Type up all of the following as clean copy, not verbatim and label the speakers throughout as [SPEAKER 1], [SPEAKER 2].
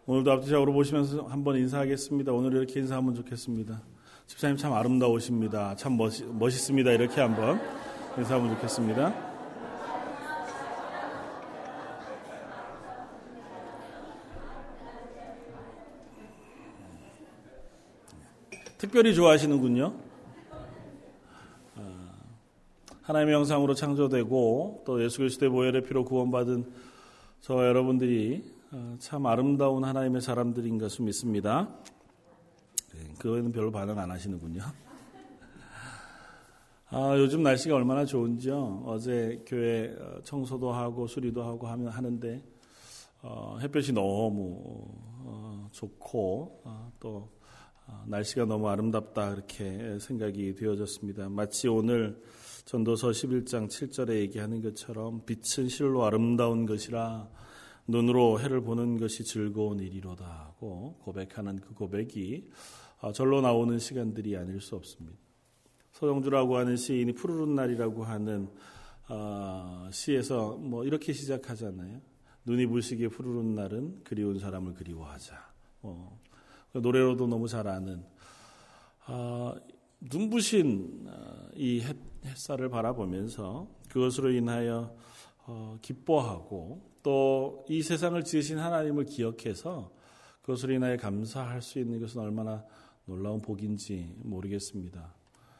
[SPEAKER 1] 오늘도 앞뒤적으로 보시면서 한번 인사하겠습니다. 오늘 이렇게 인사하면 좋겠습니다. 집사님 참 아름다우십니다. 참 멋있습니다. 이렇게 한번 인사하면 좋겠습니다. 특별히 좋아하시는군요. 하나님의 형상으로 창조되고 또 예수 그리스도의 보혈의 피로 구원받은 저와 여러분들이 참 아름다운 하나님의 사람들인 것을 믿습니다. 그거는 별로 반응 안 하시는군요. 요즘 날씨가 얼마나 좋은지요. 어제 교회 청소도 하고 수리도 하고 하는데 햇볕이 너무 좋고 또 날씨가 너무 아름답다 그렇게 생각이 되어졌습니다. 마치 오늘 전도서 11장 7절에 얘기하는 것처럼 빛은 실로 아름다운 것이라 눈으로 해를 보는 것이 즐거운 일이로다 하고 고백하는 그 고백이 절로 나오는 시간들이 아닐 수 없습니다. 서정주라고 하는 시인이 푸르른 날이라고 하는 시에서 이렇게 시작하잖아요. 눈이 부시게 푸르른 날은 그리운 사람을 그리워하자. 노래로도 너무 잘 아는 눈부신 이 햇살을 바라보면서 그것으로 인하여 기뻐하고 또 이 세상을 지으신 하나님을 기억해서 그것으로 인하여 감사할 수 있는 것은 얼마나 놀라운 복인지 모르겠습니다.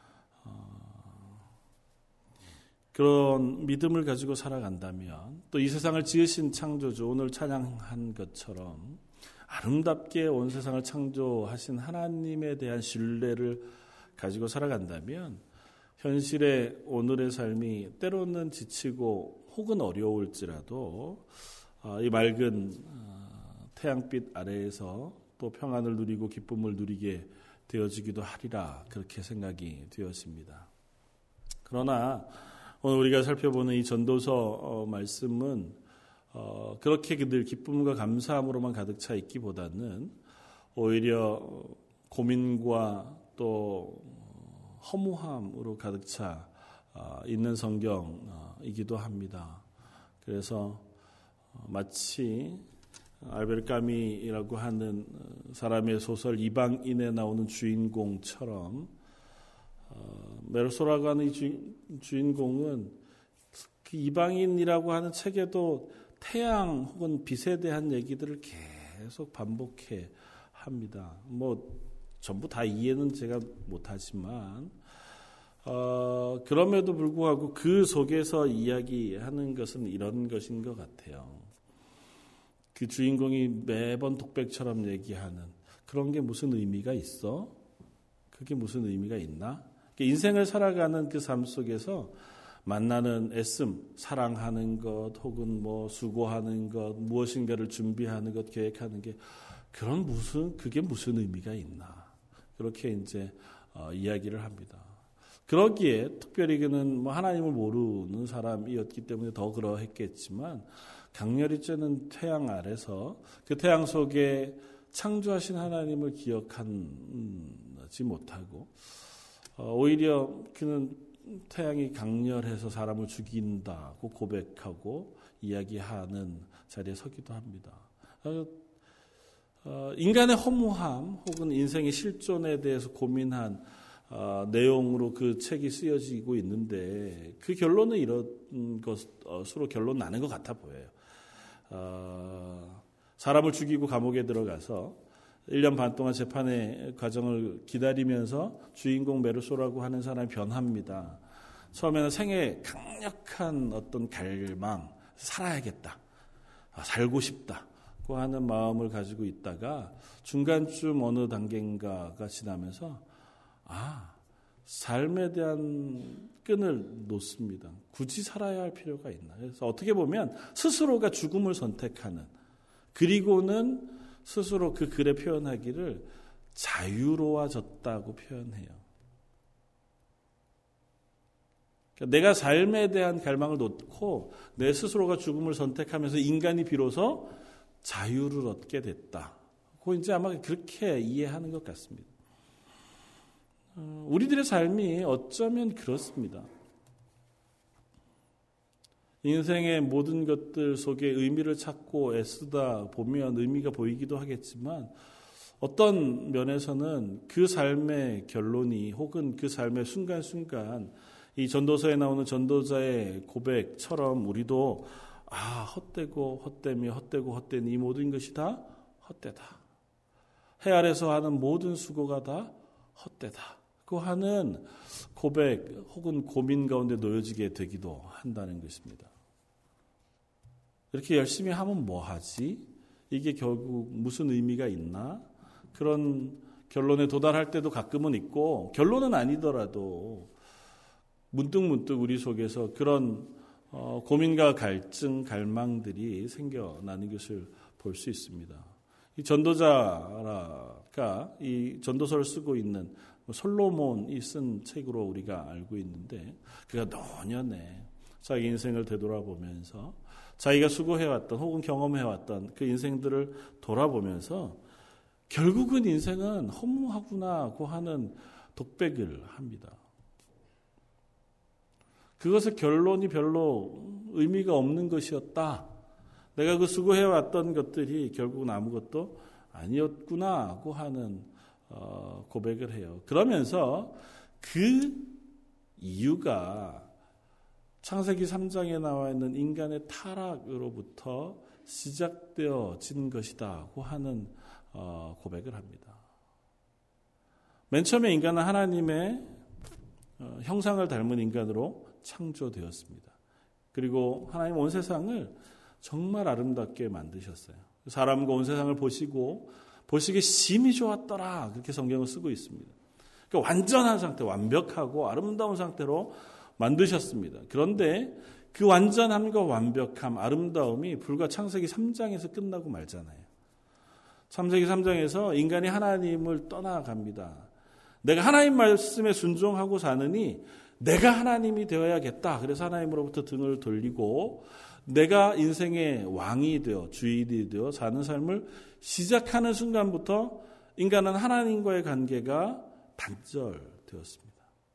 [SPEAKER 1] 그런 믿음을 가지고 살아간다면 또 이 세상을 지으신 창조주 오늘 찬양한 것처럼 아름답게 온 세상을 창조하신 하나님에 대한 신뢰를 가지고 살아간다면 현실의 오늘의 삶이 때로는 지치고 혹은 어려울지라도 이 맑은 태양빛 아래에서 또 평안을 누리고 기쁨을 누리게 되어지기도 하리라 그렇게 생각이 되었습니다. 그러나 오늘 우리가 살펴보는 이 전도서 말씀은 그렇게 늘 기쁨과 감사함으로만 가득 차 있기보다는 오히려 고민과 또 허무함으로 가득 차 있는 성경이기도 합니다. 그래서 마치 알베르 까미라고 하는 사람의 소설 이방인에 나오는 주인공처럼 메르소라고 하는 이 주인공은 그 이방인이라고 하는 책에도 태양 혹은 빛에 대한 얘기들을 계속 반복해 합니다. 전부 다 이해는 제가 못하지만 그럼에도 불구하고 그 속에서 이야기하는 것은 이런 것인 것 같아요. 그 주인공이 매번 독백처럼 얘기하는 그런 게 무슨 의미가 있어? 그게 무슨 의미가 있나? 인생을 살아가는 그 삶 속에서 만나는 애씀, 사랑하는 것 혹은 수고하는 것, 무엇인가를 준비하는 것, 계획하는 게 그게 무슨 의미가 있나? 그렇게 이제 이야기를 합니다. 그러기에 특별히 그는 하나님을 모르는 사람이었기 때문에 더 그러했겠지만 강렬히 쬐는 태양 아래서 그 태양 속에 창조하신 하나님을 기억하지 못하고 오히려 그는 태양이 강렬해서 사람을 죽인다고 고백하고 이야기하는 자리에 서기도 합니다. 인간의 허무함 혹은 인생의 실존에 대해서 고민한 내용으로 그 책이 쓰여지고 있는데 그 결론은 이런 것으로 결론 나는 것 같아 보여요. 사람을 죽이고 감옥에 들어가서 1년 반 동안 재판의 과정을 기다리면서 주인공 메르소라고 하는 사람이 변합니다. 처음에는 생에 강력한 어떤 갈망, 살아야겠다, 살고 싶다고 하는 마음을 가지고 있다가 중간쯤 어느 단계인가가 지나면서 삶에 대한 끈을 놓습니다. 굳이 살아야 할 필요가 있나. 그래서 어떻게 보면 스스로가 죽음을 선택하는 그리고는 스스로 그 글에 표현하기를 자유로워졌다고 표현해요. 그러니까 내가 삶에 대한 갈망을 놓고 내 스스로가 죽음을 선택하면서 인간이 비로소 자유를 얻게 됐다. 그 이제 아마 그렇게 이해하는 것 같습니다. 우리들의 삶이 어쩌면 그렇습니다. 인생의 모든 것들 속에 의미를 찾고 애쓰다 보면 의미가 보이기도 하겠지만 어떤 면에서는 그 삶의 결론이 혹은 그 삶의 순간순간 이 전도서에 나오는 전도자의 고백처럼 우리도 헛되고 헛되며 헛되고 헛된 이 모든 것이 다 헛되다. 해 아래서 하는 모든 수고가 다 헛되다. 그 하는 고백 혹은 고민 가운데 놓여지게 되기도 한다는 것입니다. 이렇게 열심히 하면 뭐 하지? 이게 결국 무슨 의미가 있나? 그런 결론에 도달할 때도 가끔은 있고 결론은 아니더라도 문득문득 우리 속에서 그런 고민과 갈증, 갈망들이 생겨나는 것을 볼 수 있습니다. 이 전도자가 이 전도서를 쓰고 있는 솔로몬이 쓴 책으로 우리가 알고 있는데 그가 노년에 자기 인생을 되돌아보면서 자기가 수고해왔던 혹은 경험해왔던 그 인생들을 돌아보면서 결국은 인생은 허무하구나고 하는 독백을 합니다. 그것의 결론이 별로 의미가 없는 것이었다. 내가 그 수고해왔던 것들이 결국은 아무것도 아니었구나 하고 하는 고백을 해요. 그러면서 그 이유가 창세기 3장에 나와 있는 인간의 타락으로부터 시작되어진 것이다고 하는 고백을 합니다. 맨 처음에 인간은 하나님의 형상을 닮은 인간으로 창조되었습니다. 그리고 하나님 온 세상을 정말 아름답게 만드셨어요. 사람과 온 세상을 보시기에 심히 좋았더라. 그렇게 성경을 쓰고 있습니다. 그러니까 완전한 상태, 완벽하고 아름다운 상태로 만드셨습니다. 그런데 그 완전함과 완벽함, 아름다움이 불과 창세기 3장에서 끝나고 말잖아요. 창세기 3장에서 인간이 하나님을 떠나갑니다. 내가 하나님 말씀에 순종하고 사느니 내가 하나님이 되어야겠다. 그래서 하나님으로부터 등을 돌리고 내가 인생의 왕이 되어 주인이 되어 사는 삶을 시작하는 순간부터 인간은 하나님과의 관계가 단절되었습니다.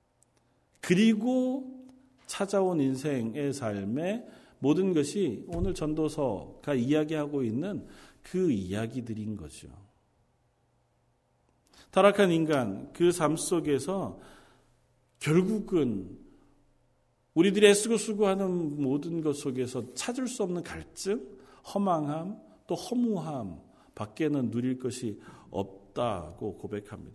[SPEAKER 1] 그리고 찾아온 인생의 삶의 모든 것이 오늘 전도서가 이야기하고 있는 그 이야기들인 거죠. 타락한 인간 그 삶 속에서 결국은 우리들이 애쓰고 수고하는 모든 것 속에서 찾을 수 없는 갈증, 허망함, 또 허무함 밖에는 누릴 것이 없다고 고백합니다.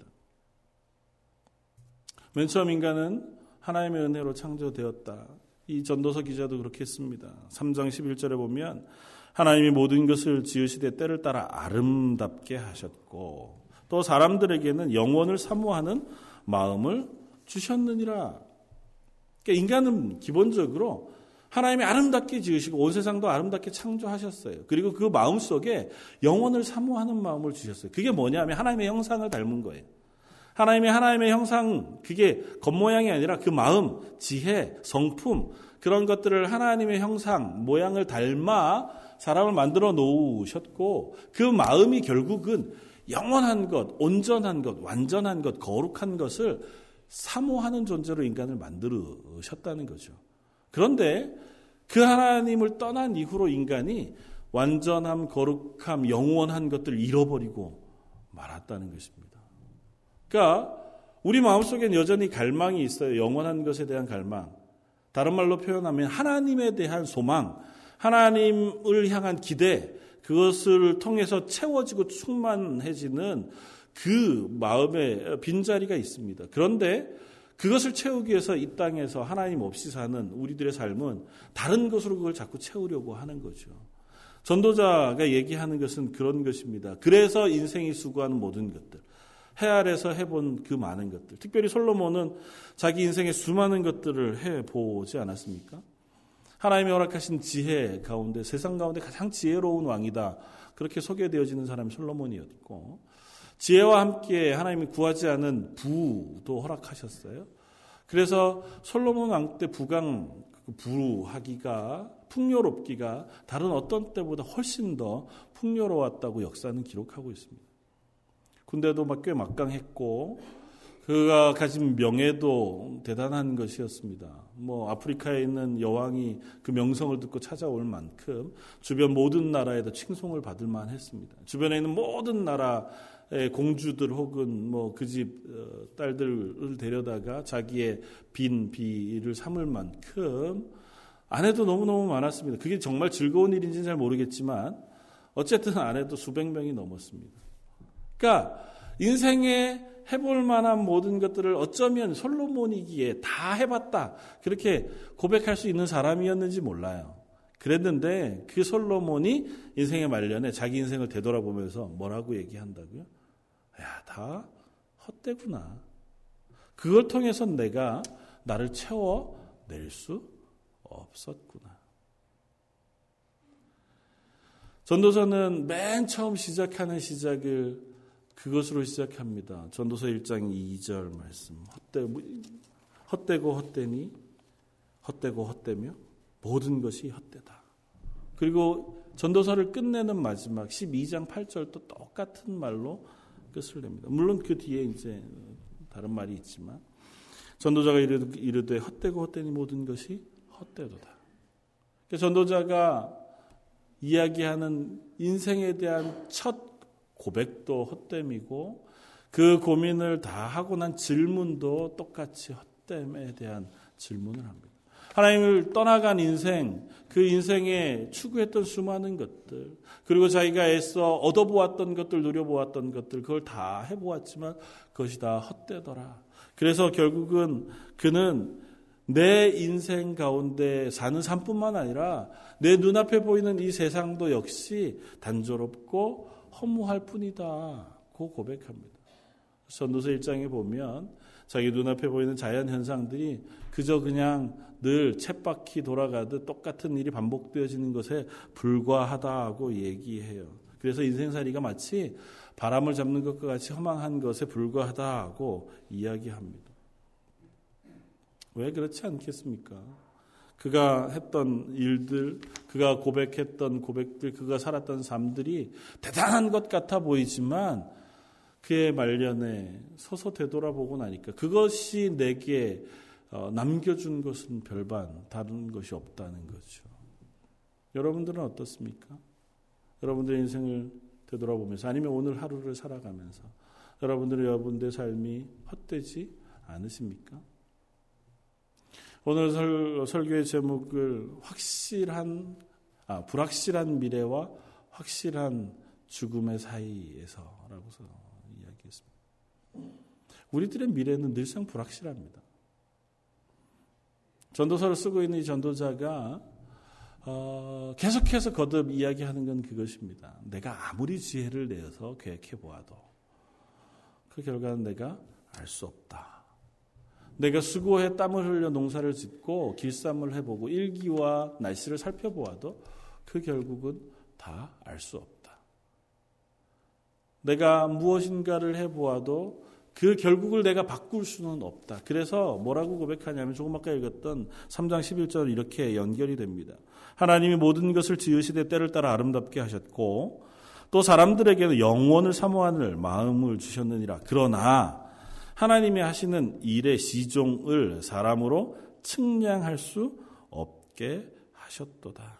[SPEAKER 1] 맨 처음 인간은 하나님의 은혜로 창조되었다. 이 전도서 기자도 그렇게 했습니다. 3장 11절에 보면 하나님이 모든 것을 지으시되 때를 따라 아름답게 하셨고 또 사람들에게는 영원을 사모하는 마음을 주셨느니라. 그러니까 인간은 기본적으로 하나님이 아름답게 지으시고 온 세상도 아름답게 창조하셨어요. 그리고 그 마음 속에 영원을 사모하는 마음을 주셨어요. 그게 뭐냐면 하나님의 형상을 닮은 거예요. 하나님의 형상, 그게 겉모양이 아니라 그 마음, 지혜, 성품 그런 것들을 하나님의 형상, 모양을 닮아 사람을 만들어 놓으셨고 그 마음이 결국은 영원한 것, 온전한 것, 완전한 것, 거룩한 것을 사모하는 존재로 인간을 만들으셨다는 거죠. 그런데 그 하나님을 떠난 이후로 인간이 완전함, 거룩함, 영원한 것들을 잃어버리고 말았다는 것입니다. 그러니까 우리 마음속엔 여전히 갈망이 있어요. 영원한 것에 대한 갈망. 다른 말로 표현하면 하나님에 대한 소망, 하나님을 향한 기대, 그것을 통해서 채워지고 충만해지는 그 마음의 빈자리가 있습니다. 그런데 그것을 채우기 위해서 이 땅에서 하나님 없이 사는 우리들의 삶은 다른 것으로 그걸 자꾸 채우려고 하는 거죠. 전도자가 얘기하는 것은 그런 것입니다. 그래서 인생이 수고하는 모든 것들, 해 아래서 해본 그 많은 것들, 특별히 솔로몬은 자기 인생의 수많은 것들을 해보지 않았습니까? 하나님이 허락하신 지혜 가운데 세상 가운데 가장 지혜로운 왕이다. 그렇게 소개되어지는 사람이 솔로몬이었고 지혜와 함께 하나님이 구하지 않은 부도 허락하셨어요. 그래서 솔로몬 왕 때 부하기가 풍요롭기가 다른 어떤 때보다 훨씬 더 풍요로웠다고 역사는 기록하고 있습니다. 군대도 꽤 막강했고 그가 가진 명예도 대단한 것이었습니다. 아프리카에 있는 여왕이 그 명성을 듣고 찾아올 만큼 주변 모든 나라에도 칭송을 받을 만했습니다. 주변에 있는 모든 나라의 공주들 혹은 그 집 딸들을 데려다가 자기의 비를 삼을 만큼 아내도 너무너무 많았습니다. 그게 정말 즐거운 일인지는 잘 모르겠지만 어쨌든 아내도 수백 명이 넘었습니다. 그러니까 인생에 해볼 만한 모든 것들을 어쩌면 솔로몬이기에 다 해봤다. 그렇게 고백할 수 있는 사람이었는지 몰라요. 그랬는데 그 솔로몬이 인생의 말년에 자기 인생을 되돌아보면서 뭐라고 얘기한다고요? 야, 다 헛되구나. 그걸 통해서 내가 나를 채워낼 수 없었구나. 전도서는 맨 처음 시작하는 시작을 그것으로 시작합니다. 전도서 1장 2절 말씀. 헛되고 헛되니 헛되고 헛되며 모든 것이 헛되다. 그리고 전도서를 끝내는 마지막 12장 8절도 똑같은 말로 끝을 냅니다. 물론 그 뒤에 이제 다른 말이 있지만 전도자가 이르되 헛되고 헛되니 모든 것이 헛되도다. 전도자가 이야기하는 인생에 대한 첫 고백도 헛됨이고 그 고민을 다 하고 난 질문도 똑같이 헛됨에 대한 질문을 합니다. 하나님을 떠나간 인생, 그 인생에 추구했던 수많은 것들, 그리고 자기가 애써 얻어보았던 것들, 누려보았던 것들, 그걸 다 해보았지만 그것이 다 헛되더라. 그래서 결국은 그는 내 인생 가운데 사는 삶뿐만 아니라 내 눈앞에 보이는 이 세상도 역시 단조롭고 허무할 뿐이다고 고백합니다. 전도서 1장에 보면 자기 눈앞에 보이는 자연 현상들이 그저 그냥 늘 쳇바퀴 돌아가듯 똑같은 일이 반복되어지는 것에 불과하다고 얘기해요. 그래서 인생살이가 마치 바람을 잡는 것과 같이 허망한 것에 불과하다고 이야기합니다. 왜 그렇지 않겠습니까? 그가 했던 일들, 그가 고백했던 고백들, 그가 살았던 삶들이 대단한 것 같아 보이지만 그의 말년에 서서 되돌아보고 나니까 그것이 내게 남겨준 것은 별반 다른 것이 없다는 거죠. 여러분들은 어떻습니까? 여러분들의 인생을 되돌아보면서 아니면 오늘 하루를 살아가면서 여러분들의 삶이 헛되지 않으십니까? 오늘 설교의 제목을 불확실한 미래와 확실한 죽음의 사이에서라고 이야기했습니다. 우리들의 미래는 늘상 불확실합니다. 전도서를 쓰고 있는 이 전도자가 계속해서 거듭 이야기하는 건 그것입니다. 내가 아무리 지혜를 내어서 계획해 보아도 그 결과는 내가 알 수 없다. 내가 수고해 땀을 흘려 농사를 짓고 길쌈을 해보고 일기와 날씨를 살펴보아도 그 결국은 다 알 수 없다. 내가 무엇인가를 해보아도 그 결국을 내가 바꿀 수는 없다. 그래서 뭐라고 고백하냐면 조금 아까 읽었던 3장 11절 이렇게 연결이 됩니다. 하나님이 모든 것을 지으시되 때를 따라 아름답게 하셨고 또 사람들에게는 영원을 사모하는 마음을 주셨느니라. 그러나 하나님이 하시는 일의 시종을 사람으로 측량할 수 없게 하셨도다.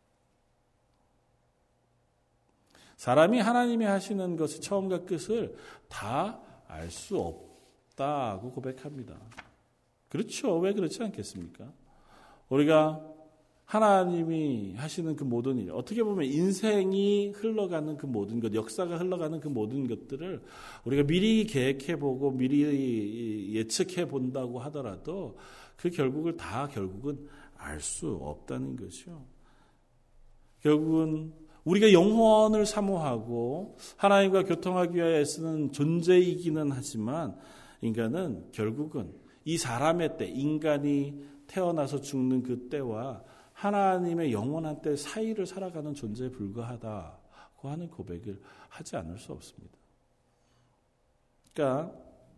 [SPEAKER 1] 사람이 하나님이 하시는 것의 처음과 끝을 다 알 수 없다고 고백합니다. 그렇죠. 왜 그렇지 않겠습니까? 우리가 하나님이 하시는 그 모든 일, 어떻게 보면 인생이 흘러가는 그 모든 것, 역사가 흘러가는 그 모든 것들을 우리가 미리 계획해보고 미리 예측해본다고 하더라도 그 결국은 알 수 없다는 것이죠. 결국은 우리가 영혼을 사모하고 하나님과 교통하기 위하여 애쓰는 존재이기는 하지만 인간은 결국은 이 사람의 때, 인간이 태어나서 죽는 그 때와 하나님의 영원한 때 사이를 살아가는 존재에 불과하다고 하는 고백을 하지 않을 수 없습니다. 그러니까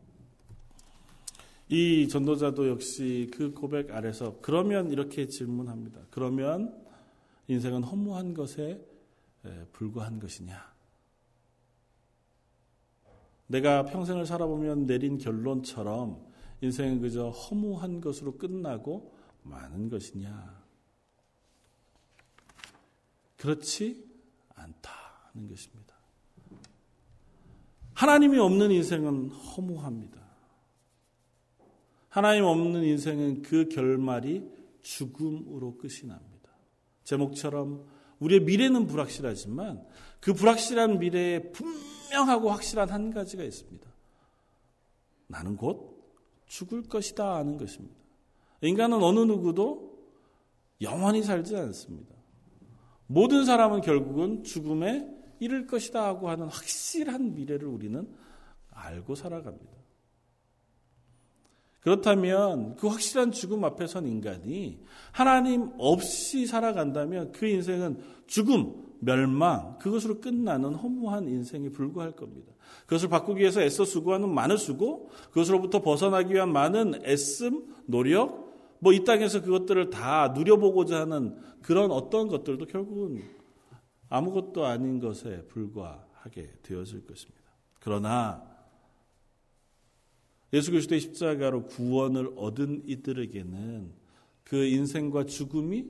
[SPEAKER 1] 이 전도자도 역시 그 고백 아래서 그러면 이렇게 질문합니다. 그러면 인생은 허무한 것에 불과한 것이냐? 내가 평생을 살아보면 내린 결론처럼 인생은 그저 허무한 것으로 끝나고 마는 것이냐? 그렇지 않다는 것입니다. 하나님이 없는 인생은 허무합니다. 하나님 없는 인생은 그 결말이 죽음으로 끝이 납니다. 제목처럼 우리의 미래는 불확실하지만 그 불확실한 미래에 분명하고 확실한 한 가지가 있습니다. 나는 곧 죽을 것이다 하는 것입니다. 인간은 어느 누구도 영원히 살지 않습니다. 모든 사람은 결국은 죽음에 이를 것이다 하고 하는 확실한 미래를 우리는 알고 살아갑니다. 그렇다면 그 확실한 죽음 앞에 선 인간이 하나님 없이 살아간다면 그 인생은 죽음, 멸망, 그것으로 끝나는 허무한 인생에 불과할 겁니다. 그것을 바꾸기 위해서 애써 수고하는 많은 수고, 그것으로부터 벗어나기 위한 많은 애씀, 노력, 이 땅에서 그것들을 다 누려보고자 하는 그런 어떤 것들도 결국은 아무것도 아닌 것에 불과하게 되어질 것입니다. 그러나 예수 그리스도의 십자가로 구원을 얻은 이들에게는 그 인생과 죽음이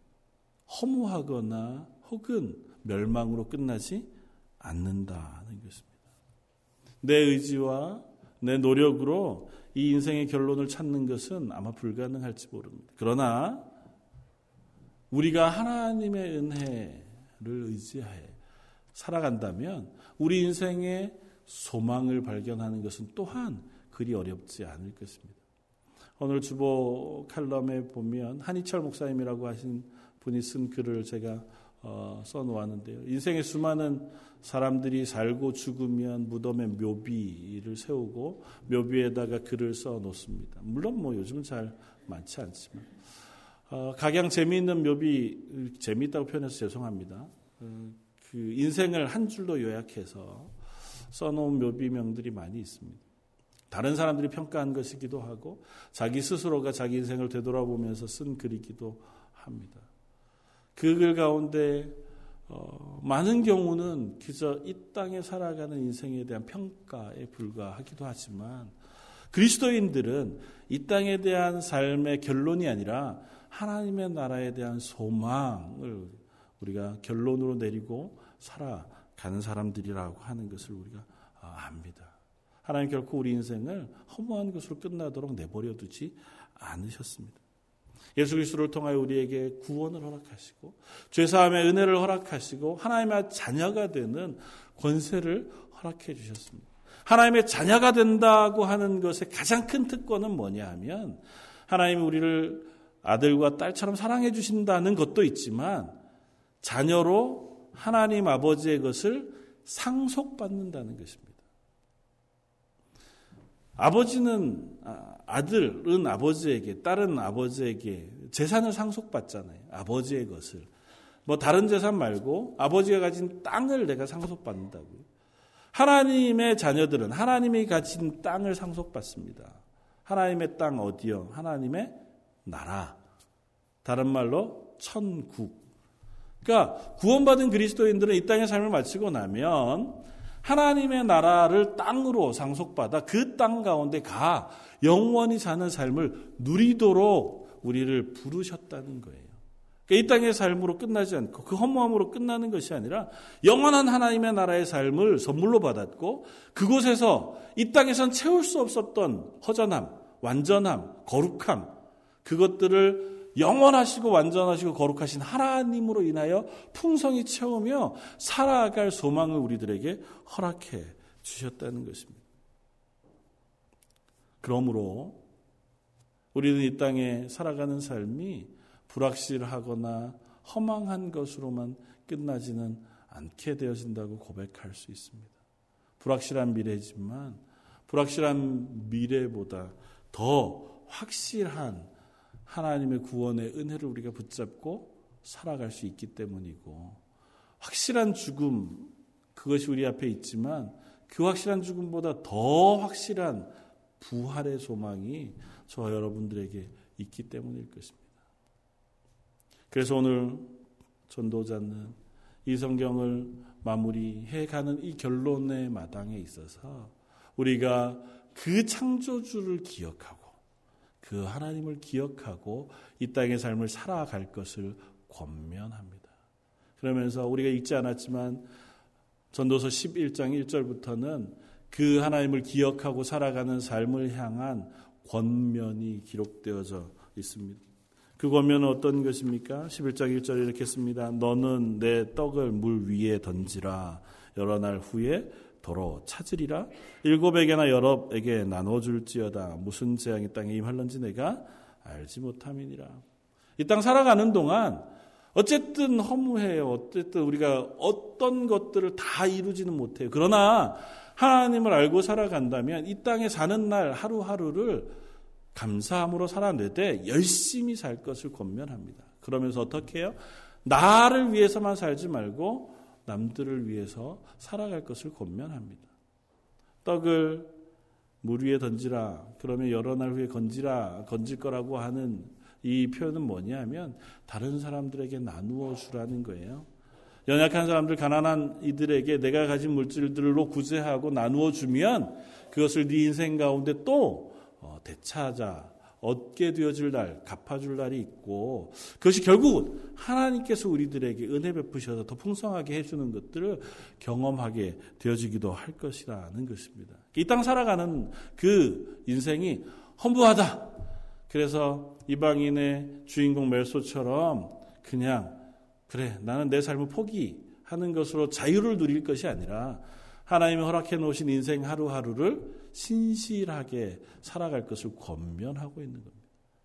[SPEAKER 1] 허무하거나 혹은 멸망으로 끝나지 않는다는 것입니다. 내 의지와 내 노력으로 이 인생의 결론을 찾는 것은 아마 불가능할지 모릅니다. 그러나 우리가 하나님의 은혜를 의지하여 살아간다면 우리 인생의 소망을 발견하는 것은 또한 그리 어렵지 않을 것입니다. 오늘 주보 칼럼에 보면 한희철 목사님이라고 하신 분이 쓴 글을 제가 써놓았는데요. 인생의 수많은 사람들이 살고 죽으면 무덤에 묘비를 세우고 묘비에다가 글을 써놓습니다. 물론 요즘은 잘 많지 않지만 각양 재미있는 묘비, 재미있다고 표현해서 죄송합니다. 그 인생을 한 줄로 요약해서 써놓은 묘비명들이 많이 있습니다. 다른 사람들이 평가한 것이기도 하고 자기 스스로가 자기 인생을 되돌아보면서 쓴 글이기도 합니다. 그 글 가운데 많은 경우는 그저 이 땅에 살아가는 인생에 대한 평가에 불과하기도 하지만 그리스도인들은 이 땅에 대한 삶의 결론이 아니라 하나님의 나라에 대한 소망을 우리가 결론으로 내리고 살아가는 사람들이라고 하는 것을 우리가 압니다. 하나님 결코 우리 인생을 허무한 것으로 끝나도록 내버려 두지 않으셨습니다. 예수 그리스도를 통하여 우리에게 구원을 허락하시고 죄사함의 은혜를 허락하시고 하나님의 자녀가 되는 권세를 허락해 주셨습니다. 하나님의 자녀가 된다고 하는 것의 가장 큰 특권은 뭐냐 하면 하나님이 우리를 아들과 딸처럼 사랑해 주신다는 것도 있지만 자녀로 하나님 아버지의 것을 상속받는다는 것입니다. 아버지는 아들은 아버지에게, 딸은 아버지에게 재산을 상속받잖아요. 아버지의 것을. 다른 재산 말고 아버지가 가진 땅을 내가 상속받는다고요. 하나님의 자녀들은 하나님이 가진 땅을 상속받습니다. 하나님의 땅 어디요? 하나님의 나라. 다른 말로 천국. 그러니까 구원받은 그리스도인들은 이 땅의 삶을 마치고 나면 하나님의 나라를 땅으로 상속받아 그 땅 가운데 가 영원히 사는 삶을 누리도록 우리를 부르셨다는 거예요. 그러니까 이 땅의 삶으로 끝나지 않고 그 허무함으로 끝나는 것이 아니라 영원한 하나님의 나라의 삶을 선물로 받았고 그곳에서 이 땅에선 채울 수 없었던 허전함, 완전함, 거룩함 그것들을 영원하시고 완전하시고 거룩하신 하나님으로 인하여 풍성히 채우며 살아갈 소망을 우리들에게 허락해 주셨다는 것입니다. 그러므로 우리는 이 땅에 살아가는 삶이 불확실하거나 허망한 것으로만 끝나지는 않게 되어진다고 고백할 수 있습니다. 불확실한 미래지만 불확실한 미래보다 더 확실한 하나님의 구원의 은혜를 우리가 붙잡고 살아갈 수 있기 때문이고 확실한 죽음 그것이 우리 앞에 있지만 그 확실한 죽음보다 더 확실한 부활의 소망이 저와 여러분들에게 있기 때문일 것입니다. 그래서 오늘 전도자는 이 성경을 마무리해가는 이 결론의 마당에 있어서 우리가 그 창조주를 기억하고 그 하나님을 기억하고 이 땅의 삶을 살아갈 것을 권면합니다. 그러면서 우리가 읽지 않았지만 전도서 11장 1절부터는 그 하나님을 기억하고 살아가는 삶을 향한 권면이 기록되어져 있습니다. 그 권면은 어떤 것입니까? 11장 1절에 이렇게 씁니다. 너는 내 떡을 물 위에 던지라. 여러 날 후에 도로 찾으리라. 7에게나 여럿에게 나눠줄지어다. 무슨 재앙이 땅에 임할는지 내가 알지 못함이니라. 이 땅 살아가는 동안 어쨌든 허무해요. 어쨌든 우리가 어떤 것들을 다 이루지는 못해요. 그러나 하나님을 알고 살아간다면 이 땅에 사는 날 하루하루를 감사함으로 살아내되 열심히 살 것을 권면합니다. 그러면서 어떻게 해요? 나를 위해서만 살지 말고 남들을 위해서 살아갈 것을 권면합니다. 떡을 물 위에 던지라. 그러면 여러 날 후에 건질 거라고 하는 이 표현은 뭐냐면 다른 사람들에게 나누어 주라는 거예요. 연약한 사람들, 가난한 이들에게 내가 가진 물질들로 구제하고 나누어 주면 그것을 네 인생 가운데 또 되찾아 얻게 되어질 날, 갚아줄 날이 있고 그것이 결국 하나님께서 우리들에게 은혜 베푸셔서 더 풍성하게 해주는 것들을 경험하게 되어지기도 할 것이라는 것입니다. 이 땅 살아가는 그 인생이 허무하다. 그래서 이방인의 주인공 멜소처럼 그냥 그래 나는 내 삶을 포기하는 것으로 자유를 누릴 것이 아니라 하나님이 허락해 놓으신 인생 하루하루를 신실하게 살아갈 것을 권면하고 있는 겁니다.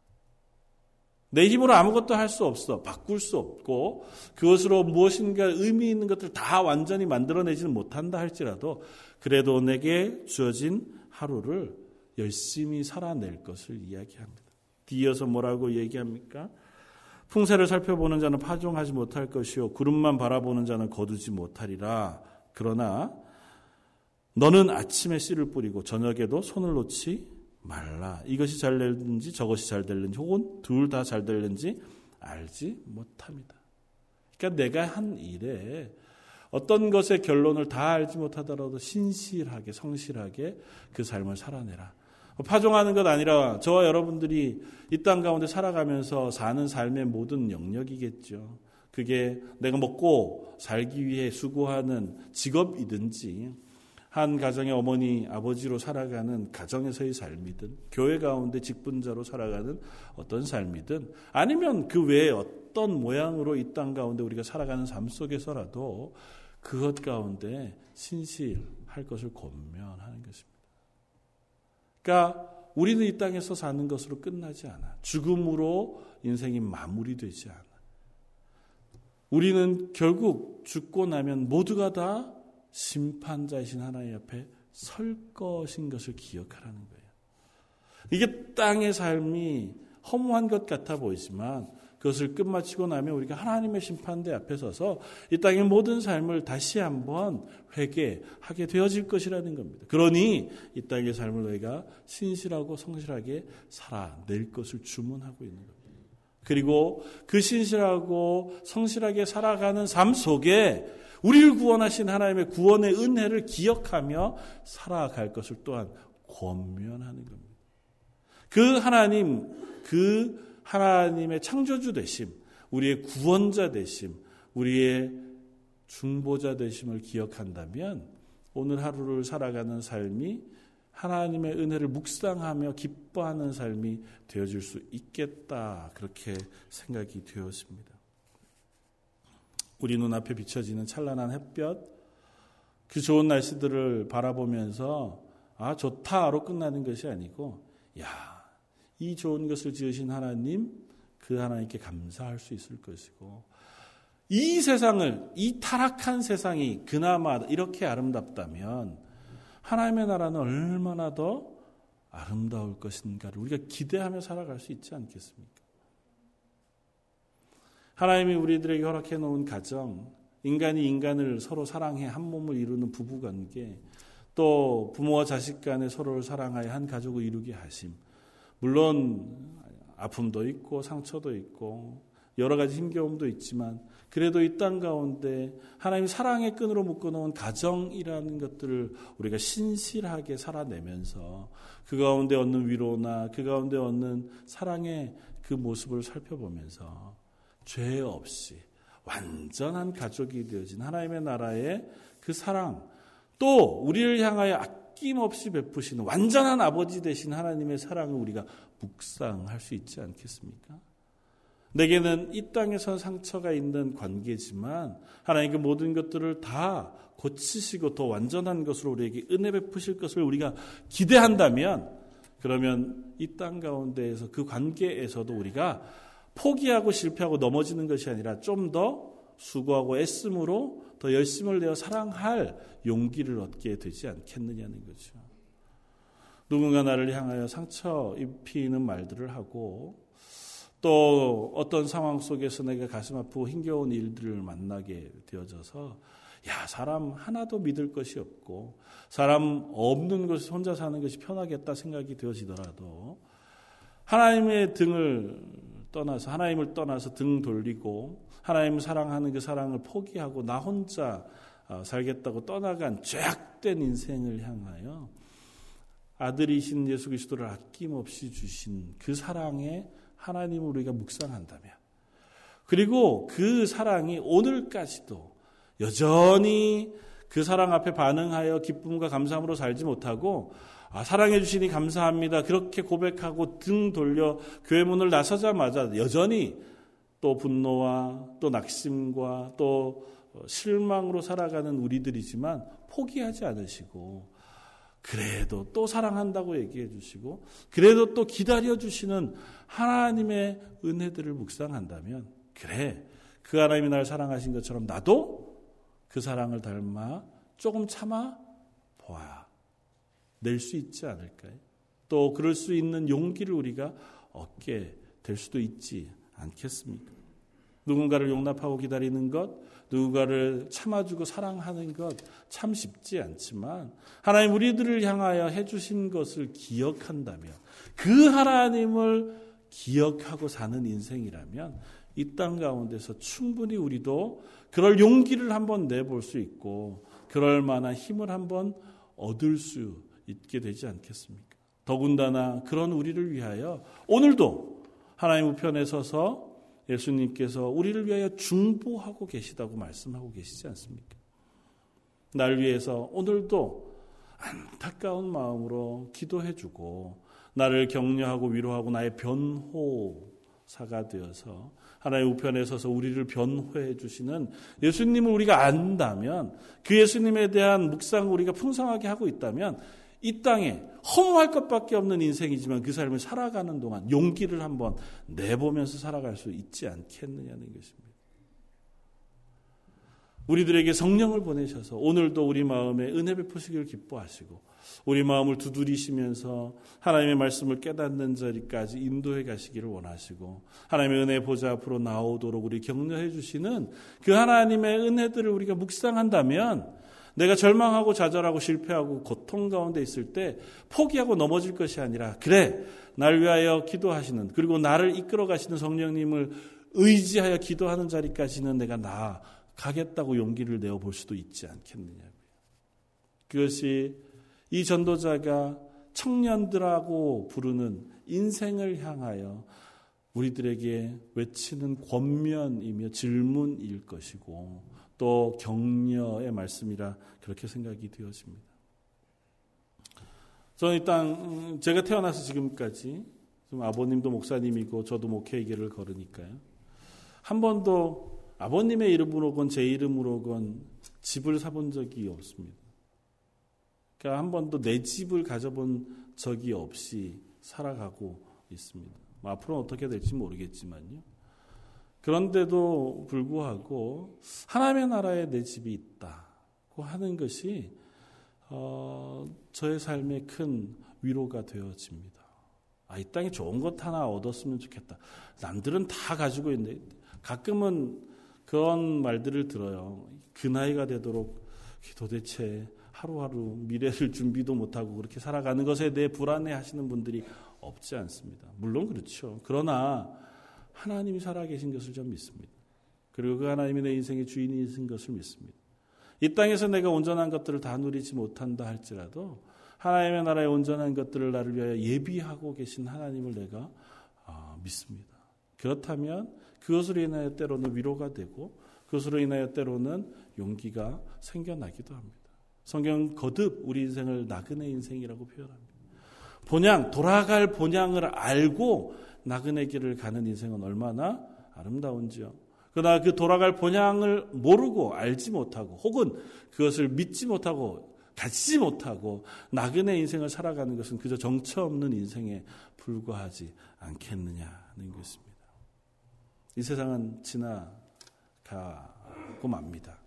[SPEAKER 1] 내 힘으로 아무것도 할 수 없어. 바꿀 수 없고 그것으로 무엇인가 의미 있는 것들을 다 완전히 만들어내지는 못한다 할지라도 그래도 내게 주어진 하루를 열심히 살아낼 것을 이야기합니다. 뒤이어서 뭐라고 얘기합니까? 풍세를 살펴보는 자는 파종하지 못할 것이요 구름만 바라보는 자는 거두지 못하리라. 그러나 너는 아침에 씨를 뿌리고 저녁에도 손을 놓지 말라. 이것이 잘 될는지 저것이 잘 될는지 혹은 둘 다 잘 될는지 알지 못합니다. 그러니까 내가 한 일에 어떤 것의 결론을 다 알지 못하더라도 신실하게 성실하게 그 삶을 살아내라. 파종하는 것 아니라 저와 여러분들이 이 땅 가운데 살아가면서 사는 삶의 모든 영역이겠죠. 그게 내가 먹고 살기 위해 수고하는 직업이든지 한 가정의 어머니, 아버지로 살아가는 가정에서의 삶이든 교회 가운데 직분자로 살아가는 어떤 삶이든 아니면 그 외에 어떤 모양으로 이 땅 가운데 우리가 살아가는 삶 속에서라도 그것 가운데 신실할 것을 권면하는 것입니다. 그러니까 우리는 이 땅에서 사는 것으로 끝나지 않아. 죽음으로 인생이 마무리되지 않아. 우리는 결국 죽고 나면 모두가 다 심판자이신 하나님 앞에 설 것인 것을 기억하라는 거예요. 이게 땅의 삶이 허무한 것 같아 보이지만 그것을 끝마치고 나면 우리가 하나님의 심판대 앞에 서서 이 땅의 모든 삶을 다시 한번 회개하게 되어질 것이라는 겁니다. 그러니 이 땅의 삶을 너희가 신실하고 성실하게 살아낼 것을 주문하고 있는 겁니다. 그리고 그 신실하고 성실하게 살아가는 삶 속에 우리를 구원하신 하나님의 구원의 은혜를 기억하며 살아갈 것을 또한 권면하는 겁니다. 그 하나님의 창조주 되심, 우리의 구원자 되심, 우리의 중보자 되심을 기억한다면 오늘 하루를 살아가는 삶이 하나님의 은혜를 묵상하며 기뻐하는 삶이 되어질 수 있겠다. 그렇게 생각이 되었습니다. 우리 눈앞에 비춰지는 찬란한 햇볕, 그 좋은 날씨들을 바라보면서 아 좋다로 끝나는 것이 아니고 이 좋은 것을 지으신 하나님, 그 하나님께 감사할 수 있을 것이고 이 세상을, 이 타락한 세상이 그나마 이렇게 아름답다면 하나님의 나라는 얼마나 더 아름다울 것인가를 우리가 기대하며 살아갈 수 있지 않겠습니까? 하나님이 우리들에게 허락해 놓은 가정, 인간이 인간을 서로 사랑해 한 몸을 이루는 부부관계, 또 부모와 자식 간에 서로를 사랑하여 한 가족을 이루게 하심. 물론 아픔도 있고 상처도 있고 여러 가지 힘겨움도 있지만 그래도 이 땅 가운데 하나님 사랑의 끈으로 묶어놓은 가정이라는 것들을 우리가 신실하게 살아내면서 그 가운데 얻는 위로나 그 가운데 얻는 사랑의 그 모습을 살펴보면서 죄 없이 완전한 가족이 되어진 하나님의 나라의 그 사랑, 또 우리를 향하여 아낌없이 베푸시는 완전한 아버지 되신 하나님의 사랑을 우리가 묵상할 수 있지 않겠습니까? 내게는 이 땅에서 상처가 있는 관계지만 하나님 그 모든 것들을 다 고치시고 더 완전한 것으로 우리에게 은혜 베푸실 것을 우리가 기대한다면, 그러면 이 땅 가운데에서 그 관계에서도 우리가 포기하고 실패하고 넘어지는 것이 아니라 좀 더 수고하고 애씀으로 더 열심을 내어 사랑할 용기를 얻게 되지 않겠느냐는 거죠. 누군가 나를 향하여 상처 입히는 말들을 하고 또 어떤 상황 속에서 내가 가슴 아프고 힘겨운 일들을 만나게 되어져서 사람 하나도 믿을 것이 없고 사람 없는 곳에 혼자 사는 것이 편하겠다 생각이 되어지더라도 하나님의 등을 떠나서 하나님을 떠나서 등 돌리고 하나님을 사랑하는 그 사랑을 포기하고 나 혼자 살겠다고 떠나간 죄악된 인생을 향하여 아들이신 예수 그리스도를 아낌없이 주신 그 사랑의 하나님을 우리가 묵상한다면, 그리고 그 사랑이 오늘까지도 여전히 그 사랑 앞에 반응하여 기쁨과 감사함으로 살지 못하고 사랑해 주시니 감사합니다 그렇게 고백하고 등 돌려 교회 문을 나서자마자 여전히 또 분노와 또 낙심과 또 실망으로 살아가는 우리들이지만 포기하지 않으시고 그래도 또 사랑한다고 얘기해 주시고 그래도 또 기다려 주시는 하나님의 은혜들을 묵상한다면, 그래, 그 하나님이 나를 사랑하신 것처럼 나도 그 사랑을 닮아 조금 참아 보아야 낼 수 있지 않을까요? 또 그럴 수 있는 용기를 우리가 얻게 될 수도 있지 않겠습니까? 누군가를 용납하고 기다리는 것, 누군가를 참아주고 사랑하는 것 참 쉽지 않지만 하나님 우리들을 향하여 해주신 것을 기억한다면, 그 하나님을 기억하고 사는 인생이라면 이 땅 가운데서 충분히 우리도 그럴 용기를 한번 내볼 수 있고 그럴 만한 힘을 한번 얻을 수 있게 되지 않겠습니까? 더군다나 그런 우리를 위하여 오늘도 하나님 우편에 서서 예수님께서 우리를 위하여 중보하고 계시다고 말씀하고 계시지 않습니까? 날 위해서 오늘도 안타까운 마음으로 기도해주고 나를 격려하고 위로하고 나의 변호사가 되어서 하나님 우편에 서서 우리를 변호해 주시는 예수님을 우리가 안다면, 그 예수님에 대한 묵상을 우리가 풍성하게 하고 있다면 이 땅에 허무할 것밖에 없는 인생이지만 그 삶을 살아가는 동안 용기를 한번 내보면서 살아갈 수 있지 않겠느냐는 것입니다. 우리들에게 성령을 보내셔서 오늘도 우리 마음에 은혜 베푸시기를 기뻐하시고 우리 마음을 두드리시면서 하나님의 말씀을 깨닫는 자리까지 인도해 가시기를 원하시고 하나님의 은혜 보좌 앞으로 나오도록 우리 격려해 주시는 그 하나님의 은혜들을 우리가 묵상한다면, 내가 절망하고 좌절하고 실패하고 고통 가운데 있을 때 포기하고 넘어질 것이 아니라, 그래, 날 위하여 기도하시는, 그리고 나를 이끌어 가시는 성령님을 의지하여 기도하는 자리까지는 내가 나아가겠다고 용기를 내어볼 수도 있지 않겠느냐고요. 그것이 이 전도자가 청년들하고 부르는 인생을 향하여 우리들에게 외치는 권면이며 질문일 것이고 또 격려의 말씀이라 그렇게 생각이 되어집니다. 저는 일단 제가 태어나서 지금까지 아버님도 목사님이고 저도 목회의 길을 걸으니까요, 한 번도 아버님의 이름으로건 제 이름으로건 집을 사본 적이 없습니다. 그러니까 한 번도 내 집을 가져본 적이 없이 살아가고 있습니다. 앞으로는 어떻게 될지 모르겠지만요. 그런데도 불구하고 하나님의 나라에 내 집이 있다고 하는 것이 저의 삶에 큰 위로가 되어집니다. 이 땅에 좋은 것 하나 얻었으면 좋겠다. 남들은 다 가지고 있는데, 가끔은 그런 말들을 들어요. 그 나이가 되도록 도대체 하루하루 미래를 준비도 못하고 그렇게 살아가는 것에 대해 불안해하시는 분들이 없지 않습니다. 물론 그렇죠. 그러나 하나님이 살아계신 것을 좀 믿습니다. 그리고 그 하나님이 내 인생의 주인이신 것을 믿습니다. 이 땅에서 내가 온전한 것들을 다 누리지 못한다 할지라도 하나님의 나라의 온전한 것들을 나를 위하여 예비하고 계신 하나님을 내가 믿습니다. 그렇다면 그것으로 인하여 때로는 위로가 되고 그것으로 인하여 때로는 용기가 생겨나기도 합니다. 성경은 거듭 우리 인생을 나그네 인생이라고 표현합니다. 돌아갈 본향을 알고 나그네 길을 가는 인생은 얼마나 아름다운지요. 그러나 그 돌아갈 본향을 모르고 알지 못하고 혹은 그것을 믿지 못하고 가지지 못하고 나그네 인생을 살아가는 것은 그저 정처 없는 인생에 불과하지 않겠느냐는 것입니다. 이 세상은 지나가고 맙니다.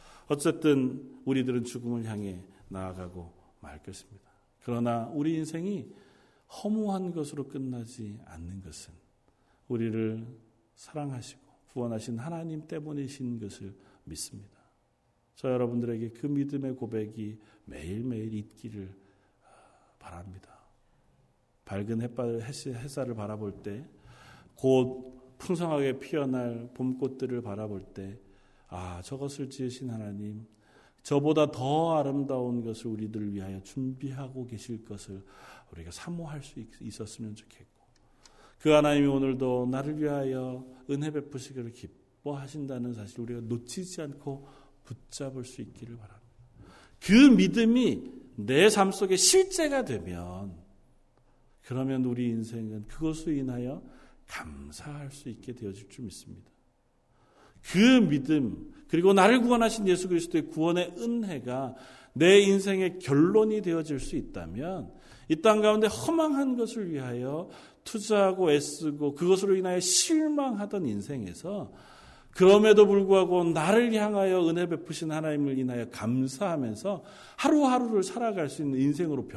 [SPEAKER 1] 어쨌든 우리들은 죽음을 향해 나아가고 말 것입니다. 그러나 우리 인생이 허무한 것으로 끝나지 않는 것은 우리를 사랑하시고 구원하신 하나님 때문이신 것을 믿습니다. 저 여러분들에게 그 믿음의 고백이 매일매일 있기를 바랍니다. 밝은 햇살을 바라볼 때, 곧 풍성하게 피어날 봄꽃들을 바라볼 때, 저것을 지으신 하나님, 저보다 더 아름다운 것을 우리들을 위하여 준비하고 계실 것을 우리가 사모할 수 있었으면 좋겠고, 그 하나님이 오늘도 나를 위하여 은혜 베푸시기를 기뻐하신다는 사실 우리가 놓치지 않고 붙잡을 수 있기를 바랍니다. 그 믿음이 내 삶 속에 실제가 되면 그러면 우리 인생은 그것으로 인하여 감사할 수 있게 되어질 줄 믿습니다. 그 믿음 그리고 나를 구원하신 예수 그리스도의 구원의 은혜가 내 인생의 결론이 되어질 수 있다면 이 땅 가운데 허망한 것을 위하여 투자하고 애쓰고 그것으로 인하여 실망하던 인생에서 그럼에도 불구하고 나를 향하여 은혜 베푸신 하나님을 인하여 감사하면서 하루하루를 살아갈 수 있는 인생으로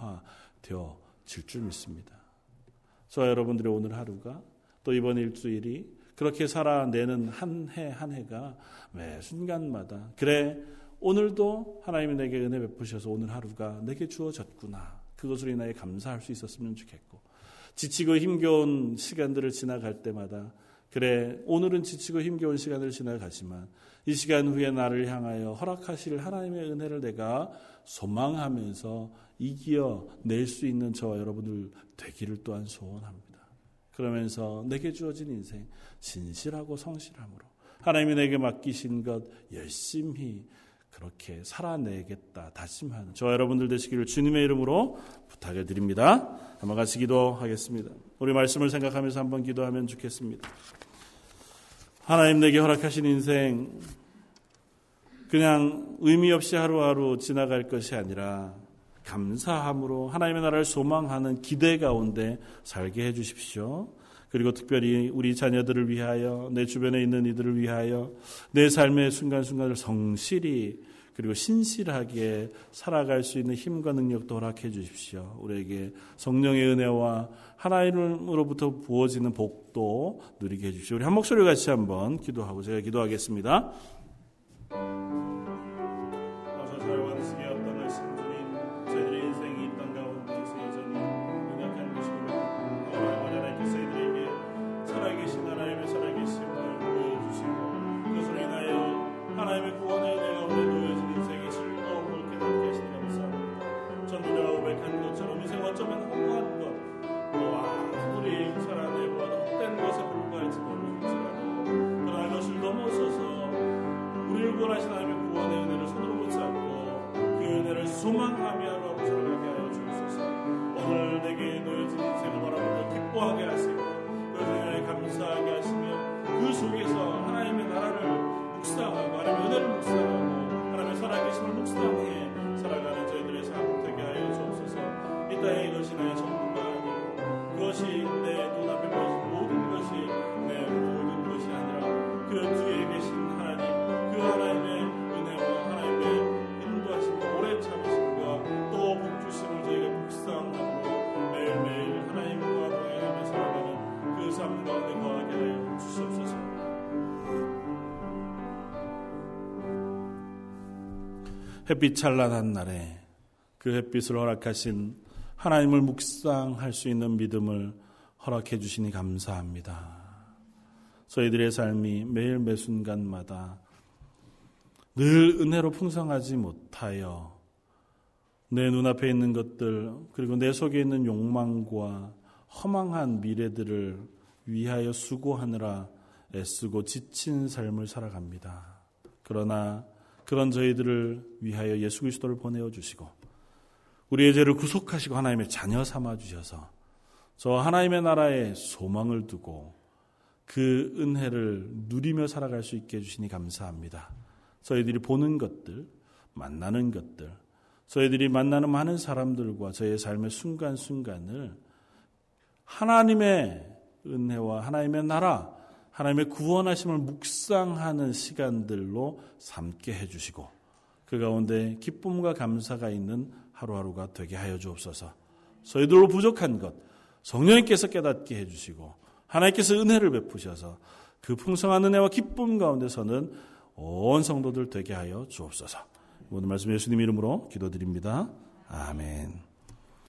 [SPEAKER 1] 변화되어질 줄 믿습니다. 저와 여러분들의 오늘 하루가 또 이번 일주일이 그렇게 살아내는 한 해 한 해가 매 순간마다 그래 오늘도 하나님이 내게 은혜 베푸셔서 오늘 하루가 내게 주어졌구나. 그것으로 인하여 감사할 수 있었으면 좋겠고 지치고 힘겨운 시간들을 지나갈 때마다 그래 오늘은 지치고 힘겨운 시간을 지나가지만 이 시간 후에 나를 향하여 허락하실 하나님의 은혜를 내가 소망하면서 이겨낼 수 있는 저와 여러분들 되기를 또한 소원합니다. 그러면서 내게 주어진 인생 진실하고 성실함으로 하나님이 내게 맡기신 것 열심히 그렇게 살아내겠다 다짐하는 저와 여러분들 되시기를 주님의 이름으로 부탁해 드립니다. 한번 같이 기도하겠습니다. 우리 말씀을 생각하면서 한번 기도하면 좋겠습니다. 하나님 내게 허락하신 인생 그냥 의미 없이 하루하루 지나갈 것이 아니라 감사함으로 하나님의 나라를 소망하는 기대 가운데 살게 해 주십시오. 그리고 특별히 우리 자녀들을 위하여 내 주변에 있는 이들을 위하여 내 삶의 순간순간을 성실히 그리고 신실하게 살아갈 수 있는 힘과 능력도 허락해 주십시오. 우리에게 성령의 은혜와 하나님으로부터 부어지는 복도 누리게 해주십시오. 우리 한 목소리 같이 한번 기도하고 제가 기도하겠습니다.
[SPEAKER 2] 소망하며 하루하루 살아가게 하여 주옵소서. 오늘 내게 놓여진 인생을 바라보며 기뻐하게 하시고 그 은혜에 감사하게 하시며 그 속에서 하나님의 나라를 묵상하고 하나님의 은혜를 묵상하고 하나님의 살아계심을 묵상해 살아가는 저희들의 삶 되게 하여 주옵소서. 이 땅에 이것이 나의 전부가 아니고 그것이 내 눈앞에 보이는 모든 것이 내 모든 것이 아니라 그 뒤에 계신 하나님 그 하나님의 은혜와 하나님의 인도하심과 오래 참으심과 또 복주심을 저희가 묵상함으로 매일매일 하나님과 동행하며 살아가는 그 삶 가운데 거하게 하여 주시옵소서.
[SPEAKER 1] 햇빛 찬란한 날에 그 햇빛을 허락하신 하나님을 묵상할 수 있는 믿음을 허락해 주시니 감사합니다. 저희들의 삶이 매일 매순간마다 늘 은혜로 풍성하지 못하여 내 눈앞에 있는 것들 그리고 내 속에 있는 욕망과 허망한 미래들을 위하여 수고하느라 애쓰고 지친 삶을 살아갑니다. 그러나 그런 저희들을 위하여 예수 그리스도를 보내어 주시고 우리의 죄를 구속하시고 하나님의 자녀 삼아 주셔서 저 하나님의 나라에 소망을 두고 그 은혜를 누리며 살아갈 수 있게 해주시니 감사합니다. 저희들이 보는 것들, 만나는 것들, 저희들이 만나는 많은 사람들과 저희의 삶의 순간순간을 하나님의 은혜와 하나님의 나라, 하나님의 구원하심을 묵상하는 시간들로 삼게 해주시고 그 가운데 기쁨과 감사가 있는 하루하루가 되게 하여 주옵소서. 저희들로 부족한 것 성령님께서 깨닫게 해주시고 하나님께서 은혜를 베푸셔서 그 풍성한 은혜와 기쁨 가운데서는 온 성도들 되게 하여 주옵소서. 모든 말씀 예수님 이름으로 기도드립니다. 아멘.